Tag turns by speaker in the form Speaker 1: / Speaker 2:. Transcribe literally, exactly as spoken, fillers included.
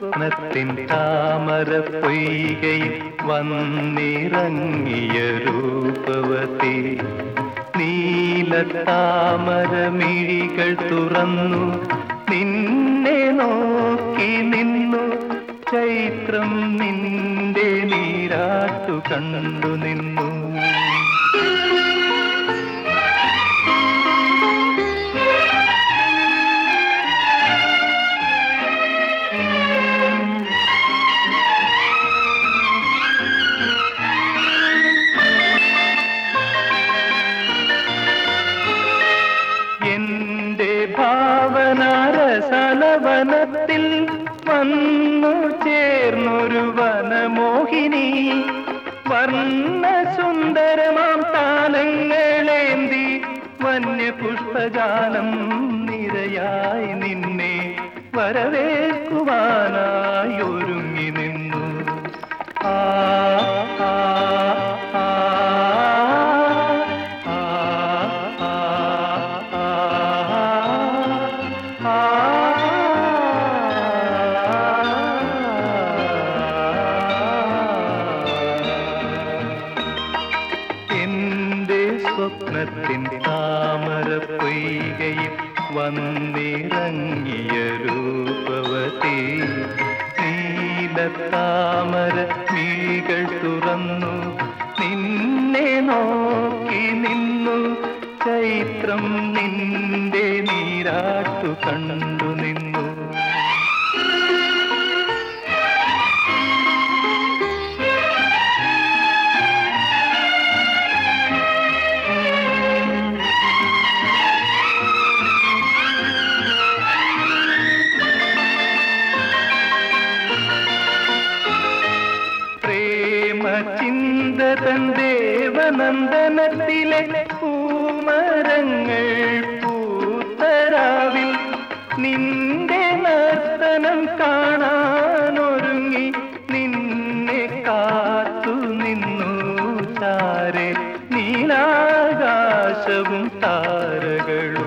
Speaker 1: സ്വപ്നത്തിൻ താമര പൊയ്കയിൽ വന്നിറങ്ങിയ രൂപവതി നീലത്താമരമിഴികൾ തുറന്നു നിന്നെ നോക്കി നിന്നു ചൈത്രം നിന്റെ നീരാട്ടു കണ്ടു നിന്നു. എന്റെ ഭാവനാരസലവനത്തിൽ വന്നു ചേർന്നൊരു വനമോഹിനി വർണ്ണസുന്ദരമാം താലങ്ങളേന്തി വന്യപുഷ്പജാലം നിരയായി നിന്നെ വരവേൽക്കുവാനായി ഒരുങ്ങി നിന്നു. ആ ആ ആ എന്റെ സ്വപ്നത്തിൻ താമര പൊയ്കയിൽ വന്നിറങ്ങിയ രൂപവതി നീലത്താമര മിഴികൾ തുറന്നു നിന്നെ നോക്കി നിന്നു ചൈത്രം നിന്റെ നീരാട്ടു കണ്ടു നിന്നു. ചിന്തതൻ ദേവനന്ദനത്തിലെ പൂമരങ്ങൾ പൂത്തരാവിൽ നിന്റെ നർത്തനം കാണാനൊരുങ്ങി നിന്നെ കാത്തു നിന്നു ചാരെ നീലാകാശവും താരകളും.